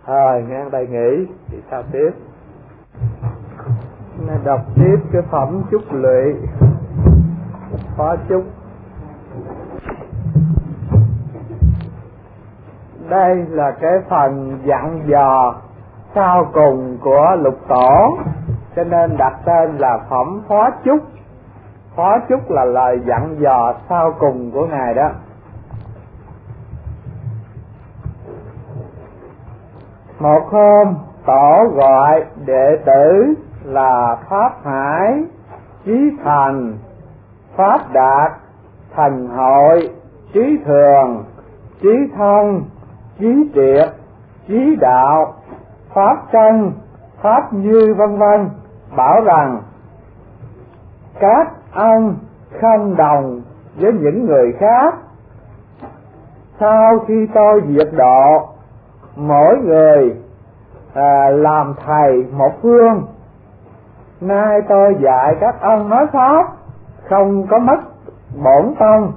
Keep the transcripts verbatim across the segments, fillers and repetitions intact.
Thôi ngang đây nghỉ thì sao tiếp. Nên đọc tiếp cái phẩm Chúc Lụy, Phó Chúc. Đây là cái phần dặn dò sau cùng của Lục Tổ, cho nên đặt tên là phẩm Phó Chúc. Phó Chúc là lời dặn dò sau cùng của Ngài đó. Một hôm Tổ gọi đệ tử là Pháp Hải, Chí Thành, Pháp Đạt, Thành Hội, Trí Thường, Trí Thông, Chí Triệt, Chí Đạo, Pháp Chân, Pháp Như vân vân, bảo rằng các ông không đồng với những người khác. Sau khi tôi diệt độ, mỗi người à, làm thầy một phương. Nay tôi dạy các ông nói pháp, không có mất bổn tông.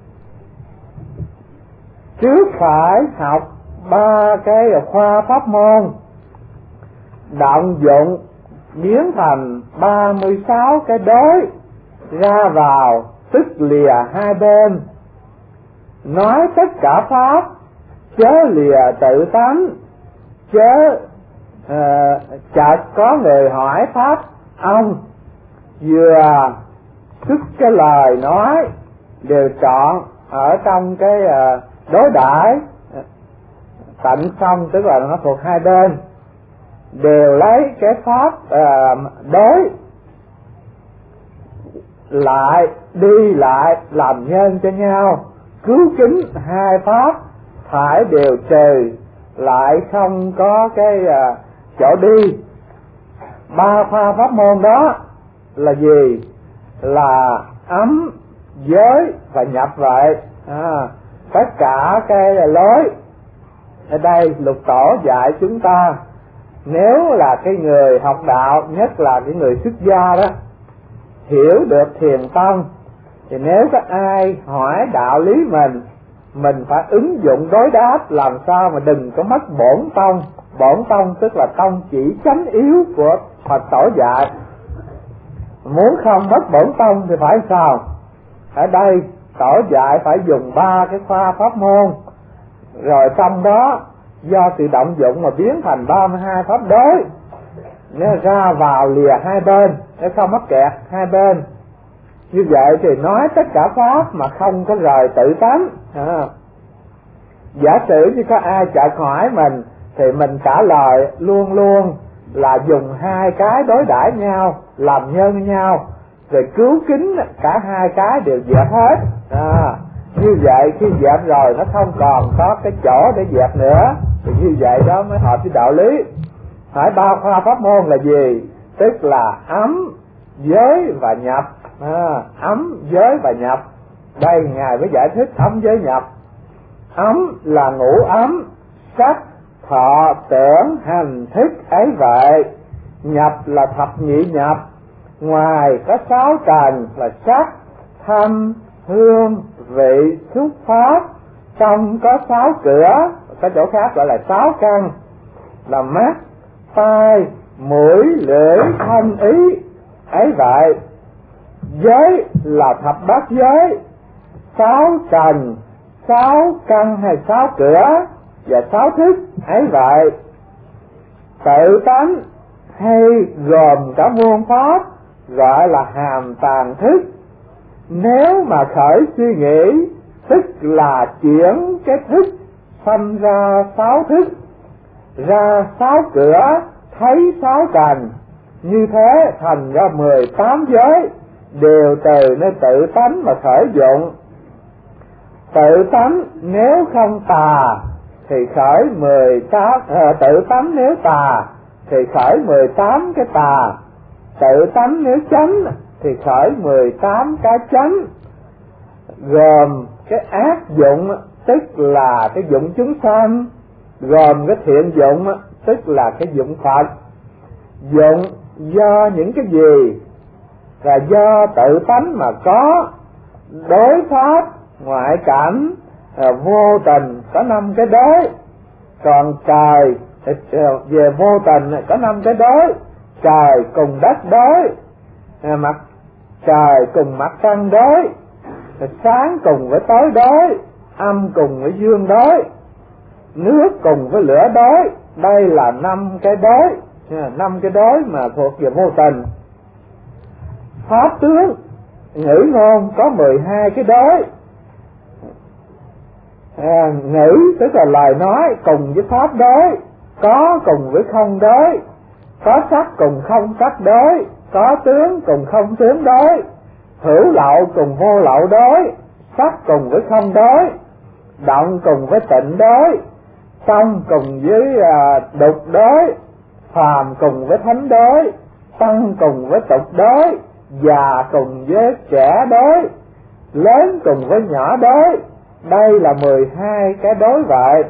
Trước phải học ba cái khoa pháp môn, động dụng biến thành ba mươi sáu cái đối, ra vào tức lìa hai bên. Nói tất cả pháp, chớ lìa tự tánh. Chớ uh, chợt có người hỏi pháp ông, vừa sức cái lời nói đều chọn ở trong cái uh, đối đãi tận xong, tức là nó thuộc hai bên, đều lấy cái pháp uh, đối lại đi lại làm nhân cho nhau, cứu kính hai pháp phải đều trừ, lại không có cái uh, chỗ đi. Ba khoa pháp môn đó là gì? Là ấm, giới và nhập vậy. À, tất cả cái lối ở đây Lục Tổ dạy chúng ta, nếu là cái người học đạo, nhất là cái người xuất gia đó, hiểu được thiền tông, thì nếu có ai hỏi đạo lý mình, mình phải ứng dụng đối đáp làm sao mà đừng có mất bổn tông. Bổn tông tức là tông chỉ chánh yếu của Phật Tổ dạy. Muốn không mất bổn tông thì phải sao? Ở đây Tổ dạy phải dùng ba cái khoa pháp môn, rồi trong đó do sự động dụng mà biến thành ba mươi hai pháp đối. Nếu ra vào lìa hai bên, nếu không mắc kẹt hai bên, như vậy thì nói tất cả pháp mà không có rời tự tánh. À, giả sử như có ai chợt hỏi mình thì mình trả lời luôn luôn là dùng hai cái đối đãi nhau, làm nhân nhau, rồi cứu kính cả hai cái đều dẹp hết. À, như vậy khi dẹp rồi nó không còn có cái chỗ để dẹp nữa, thì như vậy đó mới hợp với đạo lý. Hỏi ba khoa pháp môn là gì? Tức là ấm, giới và nhập. À, ấm, giới và nhập. Đây Ngài mới giải thích ấm, giới, nhập. Ấm là ngũ ấm, sắc, thọ, tưởng, hành, thức ấy vậy. Nhập là thập nhị nhập. Ngoài có sáu trần là sắc, thanh, hương, vị, xúc, pháp. Trong có sáu cửa, có chỗ khác gọi là sáu căn, là mắt, tai, mũi, lưỡi, thân, ý ấy vậy. Giới là thập bát giới, sáu trần, sáu căn hay sáu cửa và sáu thức ấy vậy. Tự tánh hay gồm cả muôn pháp, gọi là hàm tàng thức. Nếu mà khởi suy nghĩ, tức là chuyển cái thức sanh ra sáu thức, ra sáu cửa, thấy sáu trần. Như thế thành ra mười tám giới, đều từ nơi tự tánh mà khởi dụng. Tự tánh nếu không tà thì khởi mười tám, à, tự tánh nếu tà thì khởi mười tám cái tà. Tự tánh nếu chánh thì khởi mười tám cái chánh. Gồm cái ác dụng tức là cái dụng chúng sanh, gồm cái thiện dụng tức là cái dụng Phật. Dụng do những cái gì? Là do tự tánh mà có. Đối pháp, ngoại cảnh, à, vô tình có năm cái đối. Còn trời, Về vô tình có năm cái đối: trời cùng đất đối, mặt trời cùng mặt trăng đối, sáng cùng với tối đối, âm cùng với dương đối, nước cùng với lửa đối. Đây là năm cái đối, năm cái đối mà thuộc về vô tình. Pháp tướng ngữ ngôn có mười hai cái đối. À, ngữ tức là lời nói cùng với pháp đối, có cùng với không đối, có sắc cùng không sắc đối, có tướng cùng không tướng đối, hữu lậu cùng vô lậu đối, sắc cùng với không đối, động cùng với tịnh đối, tâm cùng với à, đục đối, phàm cùng với thánh đối, tăng cùng với tục đối, già cùng với trẻ đối, lớn cùng với nhỏ đối. Đây là mười hai cái đối vậy.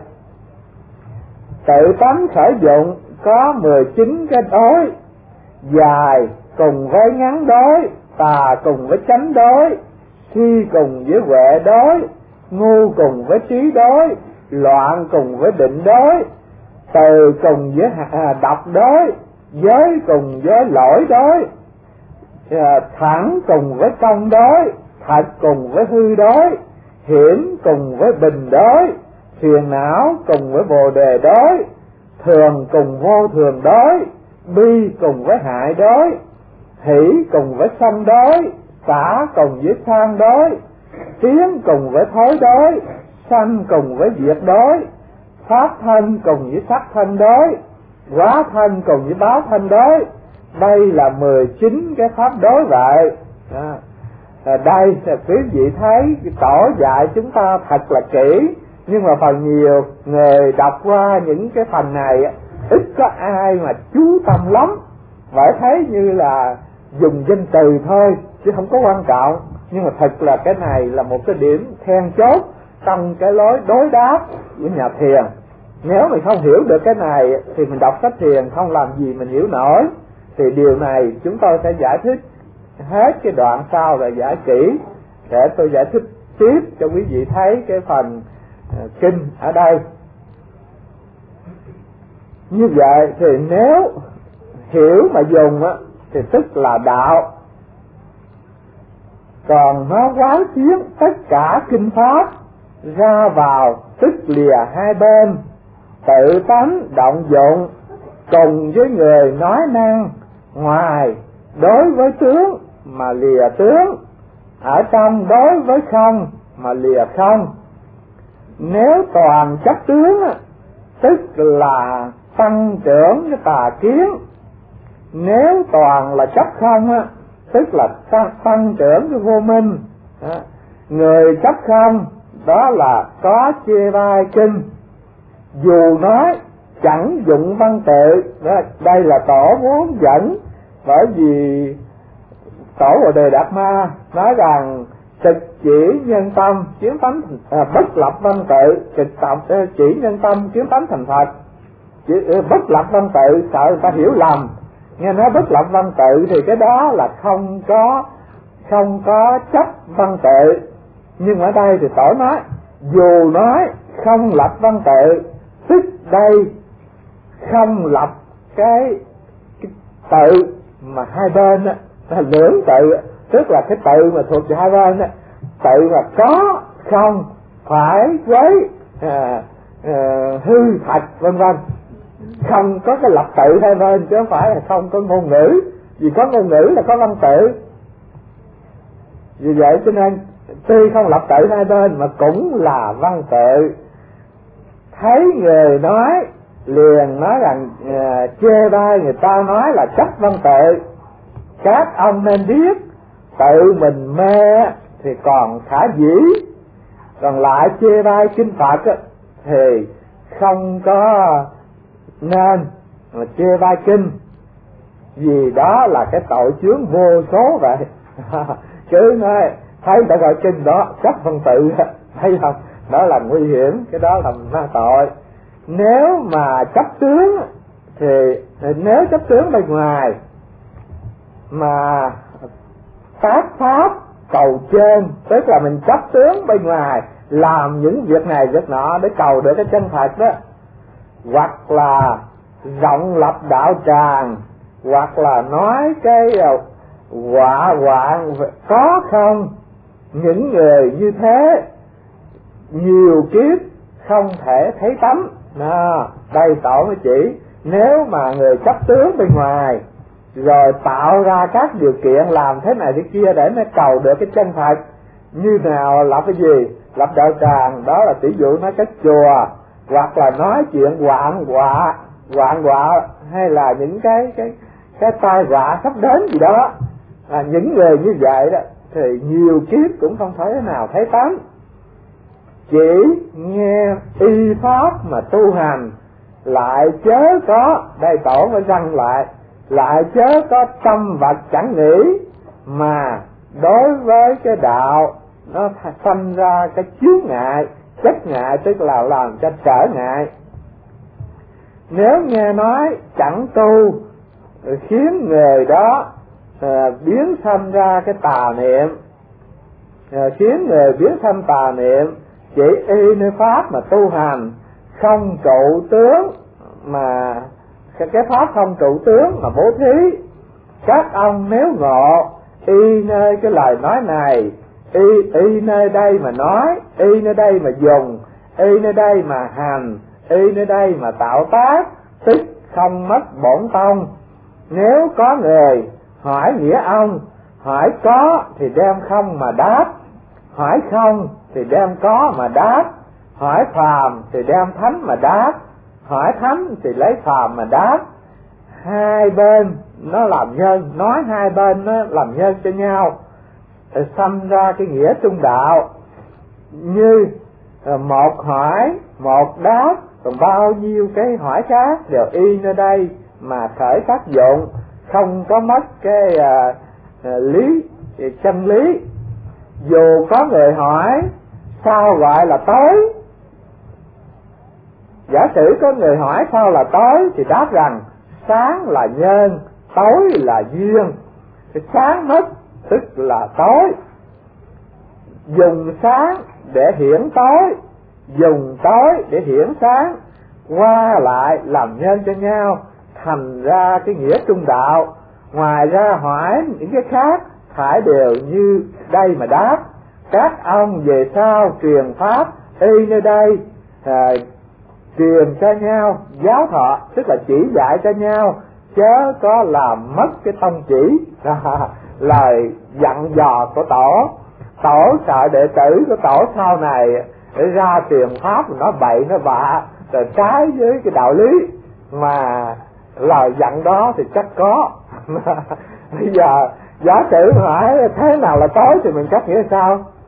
Tự tánh khởi dụng có mười chín cái đối: dài cùng với ngắn đối, tà cùng với chánh đối, si cùng với huệ đối, ngu cùng với trí đối, loạn cùng với định đối, từ cùng với độc đối, giới cùng với lỗi đối, thẳng cùng với công đối, thật cùng với hư đối, hiểm cùng với bình đối, phiền não cùng với bồ đề đối, thường cùng vô thường đối, bi cùng với hại đối, hỷ cùng với sanh đối, xả cùng với sang đối, tiến cùng với thối đối, sanh cùng với diệt đối, pháp thân cùng với sắc thân đối, hóa thân cùng với báo thân đối. Đây là mười chín cái pháp đối vậy. À, à, đây quý vị thấy tỏ dạy chúng ta thật là kỹ, nhưng mà phần nhiều người đọc qua những cái phần này ít có ai mà chú tâm lắm, phải thấy như là dùng danh từ thôi chứ không có quan trọng. Nhưng mà thật là cái này là một cái điểm then chốt trong cái lối đối đáp của nhà thiền. Nếu mình không hiểu được cái này thì mình đọc sách thiền không làm gì mình hiểu nổi. Thì điều này chúng tôi sẽ giải thích hết cái đoạn sau rồi giải kỹ, để tôi giải thích tiếp cho quý vị thấy cái phần uh, kinh ở đây. Như vậy thì nếu hiểu mà dùng á thì tức là đạo, còn nó quán chiếu tất cả kinh pháp ra vào tức lìa hai bên, tự tánh động dụng cùng với người nói năng ngoài đối với tướng mà lìa tướng, ở trong đối với không mà lìa không. Nếu toàn chấp tướng tức là tăng trưởng cái tà kiến, nếu toàn là chấp không tức là tăng, tăng trưởng cái vô minh. Người chấp không đó là có chê vai kinh, dù nói chẳng dụng văn tự. Đây là tổ muốn dẫn, bởi vì tổ Bồ Đề Đạt Ma nói rằng trực chỉ nhân tâm chiếm tánh à, bất lập văn tự, trực tập chỉ nhân tâm chiếm tánh thành Phật. Chỉ, bất lập văn tự sợ người ta hiểu lầm, nghe nói bất lập văn tự thì cái đó là không có không có chấp văn tự. Nhưng ở đây thì tổ nói dù nói không lập văn tự, tức đây không lập cái, cái tự mà hai bên á, lưỡng tự, tức là cái tự mà thuộc về hai bên á, tự mà có không phải với à, à, hư thật vân vân, không có cái lập tự hai bên chứ không phải là không có ngôn ngữ, vì có ngôn ngữ là có văn tự. Vì vậy cho nên tuy không lập tự hai bên mà cũng là văn tự. Thấy người nói liền nói rằng uh, chê bai người ta nói là chấp văn tự. Các ông nên biết tự mình mê thì còn khả dĩ, còn lại chê bai kinh Phật á, thì không có nên mà chê bai kinh, vì đó là cái tội chướng vô số vậy. Chứ nói thấy ta gọi kinh đó chấp văn tự, thấy không, đó là nguy hiểm, cái đó là ma tội. Nếu mà chấp tướng thì nếu chấp tướng bên ngoài mà tác pháp cầu trên, tức là mình chấp tướng bên ngoài làm những việc này việc nọ để cầu được cái chân thật đó, hoặc là rộng lập đạo tràng, hoặc là nói cái họa hoạn có không. Những người như thế nhiều kiếp không thể thấy tánh. Đó, đây tổ mới chỉ nếu mà người chấp tướng bên ngoài rồi tạo ra các điều kiện làm thế này thế kia để nó cầu được cái chân thật, như nào lập cái gì, lập đạo tràng, đó là tỷ dụ nói cái chùa, hoặc là nói chuyện hoạn họa hoạn họa hay là những cái cái cái tai họa sắp đến gì đó. À, những người như vậy đó thì nhiều kiếp cũng không thể nào thấy tánh, chỉ nghe y pháp mà tu hành, lại chớ có, đây tổ mới răng lại, lại chớ có tâm vật chẳng nghĩ, mà đối với cái đạo nó sanh ra cái chướng ngại, chất ngại, tức là làm cho trở ngại. Nếu nghe nói chẳng tu khiến người đó à, biến sanh ra cái tà niệm, à, khiến người biến sanh tà niệm, chỉ y nơi pháp mà tu hành, không trụ tướng mà cái pháp không trụ tướng mà bố thí. Các ông nếu ngộ y nơi cái lời nói này, y y nơi đây mà nói, y nơi đây mà dùng, y nơi đây mà hành, y nơi đây mà tạo tác, tức không mất bổn tông. Nếu có người hỏi nghĩa ông, hỏi có thì đem không mà đáp, hỏi không thì đem có mà đáp, hỏi phàm thì đem thánh mà đáp, hỏi thánh thì lấy phàm mà đáp. Hai bên nó làm nhân, nói hai bên nó làm nhân cho nhau, thì sanh ra cái nghĩa trung đạo. Như một hỏi một đáp, còn bao nhiêu cái hỏi khác đều y nơi đây mà khởi tác dụng, không có mất cái uh, uh, lý chân lý. Dù có người hỏi sao gọi là tối, giả sử có người hỏi sao là tối thì đáp rằng sáng là nhân, tối là duyên. Cái sáng mất tức là tối. Dùng sáng để hiển tối, dùng tối để hiển sáng, qua lại làm nhân cho nhau, thành ra cái nghĩa trung đạo. Ngoài ra hỏi những cái khác phải đều như đây mà đáp. Các ông về sau truyền pháp y nơi đây, à, truyền cho nhau, giáo thọ tức là chỉ dạy cho nhau, chớ có làm mất cái tông chỉ. Lời dặn dò của tổ, tổ sợ đệ tử của tổ sau này để ra truyền pháp nó bậy nó bạ rồi trái với cái đạo lý, mà lời dặn đó thì chắc có. Bây giờ giả sử hỏi thế nào là tối thì mình cách nghĩa sao?